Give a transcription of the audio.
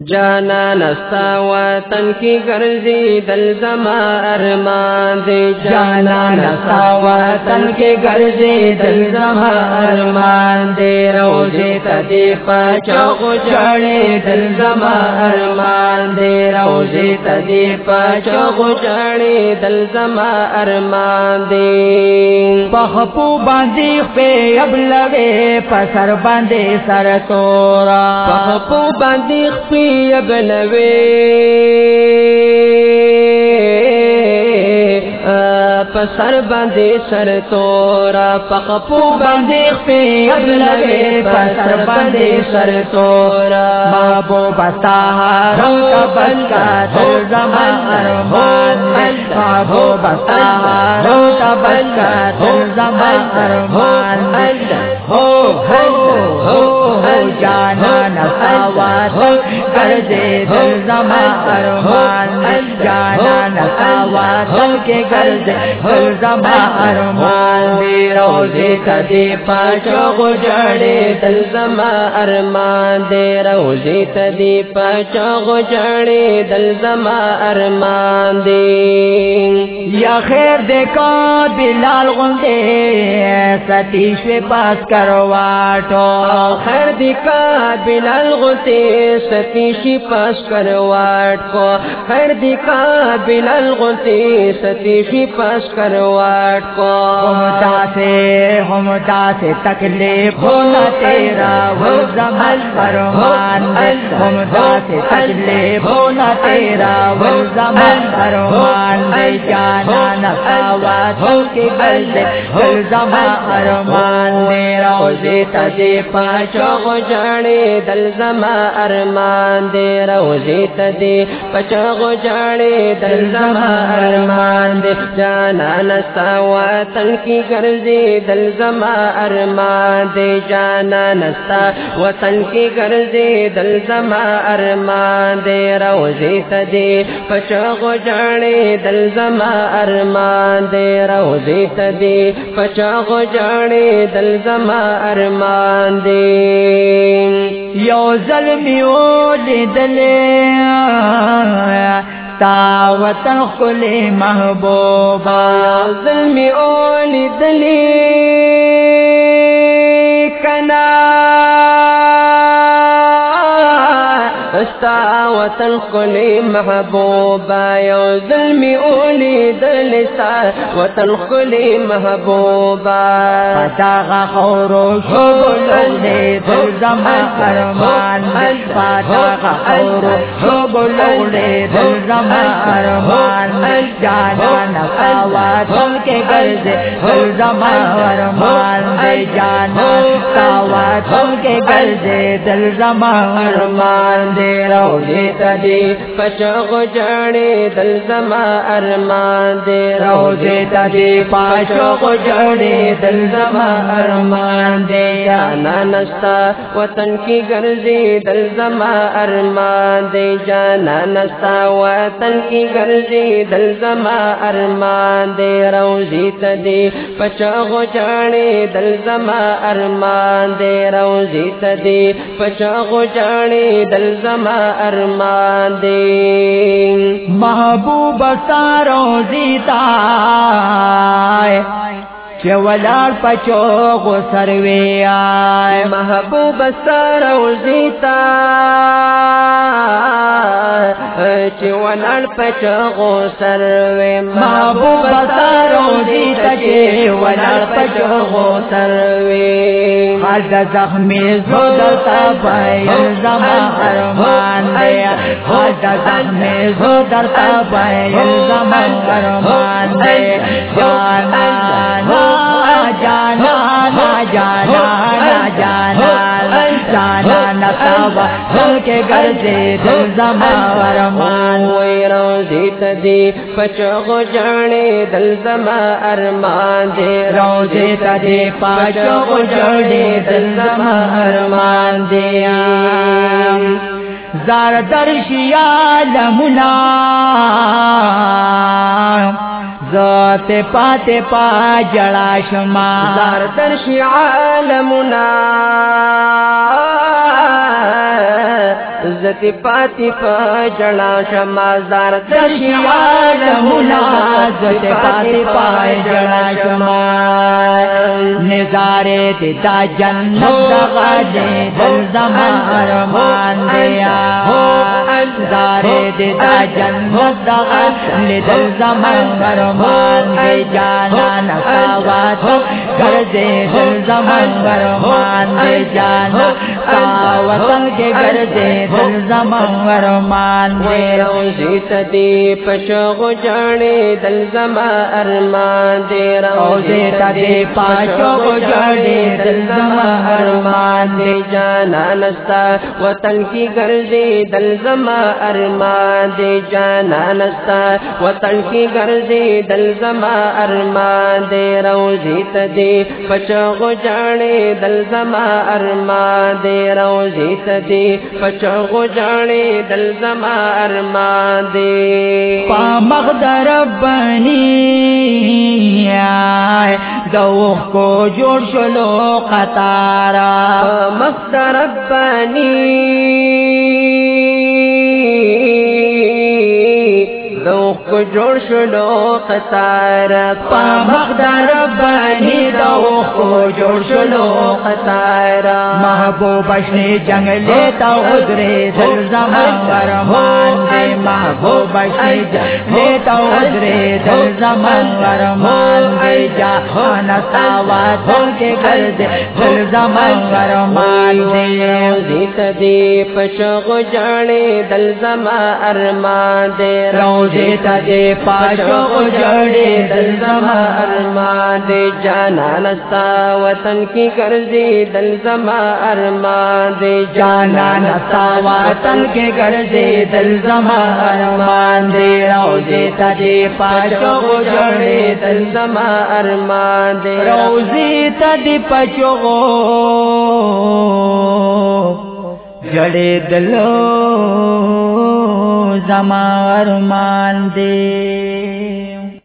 جانا نستا وطن کی گرزی دل زما ارمان دے جانا نستا وطن کی گرزی دل زما ارمان دے روزے تدی پچاغ جڑے دل زما ارمان دے روزے تدی پچاغ جڑے دل زما ارمان دے پخپو باندی پہ اب لگے پسر باندے سر تورا پخپو باندی پہ ابلوے پسر باندے سر تورا پخپو باندے پہ ابلوے پسر باندے سر تورا بابو بستا روتا بسکا دل زما ارمان بابو بستا روتا بسکا دل زما ارمان ہو جانا نساوات کر دے دل زما ارمان جانا نساوات کے کر دے دل زما ارمان دے روزے تدی پچاغ جڑے دل زما ارمان دے روزے تدی پچاغ جڑے دل زما ارمان دے یا خیر دیکھا بلال غندے ستیش پاس کرواٹو خیر دیکھا بلال غندے ستیش پاس کرواٹ کو خیر دیکھا بلال غندے ستیش پاس کرواٹ کو ہمتا سے تکلیف ہونا تیرا وہ زمان فرمان ہمتا سے تکلیف ہونا تیرا وہ زمان فرمان جانا نساوات کے گلے دل زما ارمان میرا روزے تدی پچاغ جڑے دل زما ارمان دے روزے تدی پچاغ جڑے دل زما ارمان دے جانا نستا وطن کی گرزی دل زما ارمان دے جانا نستا وطن کی گرزی دل زما ارمان دے روزے تدی پچاغ جڑے دل زما ارمان دے روزے تدی پچاغ جڑے دل زما ارمان دے یو ظلمی اولی دلے تا وطن خلی محبوبا ظلمی اولی دلے کنا استا وطن خلی محبوبا یو ظلمی اولی دل سا وطن خلی محبوبا پتاغا خورو شبلو لے دل زما ارمان پتاغا خورو شبلو لے دل زما ارمان جانا نساوات کے گرزے دل زما ارمان جانا نساوات کے گرزے دل زما ارمان روزے تدی پچاغ جڑے دل زما ارمان دے روزے تدی پچاغ جڑے دل زما ارمان دے جانا نستا وطن کی گرزی دل زما ارمان دے جانا نستا وطن کی گرزی دل زما ارمان دے روزے تدی پچاغ جڑے دل زما ارمان دے روزے تدی پچاغ جڑے دل زما ارمان دے محبوب سارو زیتا چولار پچوغ سروے آئے محبوب سارو زیتا چولار پچوغ سروے محبوب سارو زیتا چولار پچوغ سروے حد زخمی زودتا بیل زما ارمان دے حد زخمی زودتا بیل زما ارمان دے جانا جانا جانا جانا جانا نساوا دل کے گرزے دل زما ارمان وی روزے تدی پچاغ جڑے دل زما ارمان دے روزے تدی پچاغ جڑے دل زما ارمان دے زار درشیا لمنا ذات پاتے پا جڑا شما زار درشی عالمنا زتی پاتی پا جڑا شمازار دشیال منا زتی پاتی پا جڑا شمار نظارے دیتا جنت دغا دے دل زمان ارمان دیا نظارے دیتا جنت دغا دل زمان ارمان دے جانا نساوات گردے دل زمان ارمان دے جانا وطن کے گردے دل زمان ارمان دے روزی تدی پشغ جانے دل زمان ارمان دے روزی تدی پشغ جانے دل زمان ارمان دے جانا نستا وطن کی گردے دل زمان ارمان دے جانا نستا وطن کی گردے دل زمان ارمان دے روزی تدی پشغ جانے دل زمان ارمان دے روزی تدی پشغ جانے دل زمان ارمان دے پا مقدر ربانی دوخ کو جوڑ شلو قطارا پا مقدر ربانی دوخ کو جوڑ شلو قطار پا مقدر ربانی دوخ کو جوڑ شلو قطار محبوب اشنی جنگ لیتا ادرے دل زمان ارمان دے محبوب اشنی جنگ لیتا ادرے دل زمان ارمان دے جہانا ساواتوں کے گردے دل زمان ارمان دے روزی تدی پشغ جانے دل زمان ارمان دے روزی تدی پشغ جانے دل زمان ارمان دے جانا نستا وطن کی گردی دل زمان ارمان دے جانا نستا وطن کے گردے دل زمان ارمان دے روزی تدی پشغ جانے دل زمان ارمان دے روزی تدی پشغ جڑے دلو زمان ارمان دے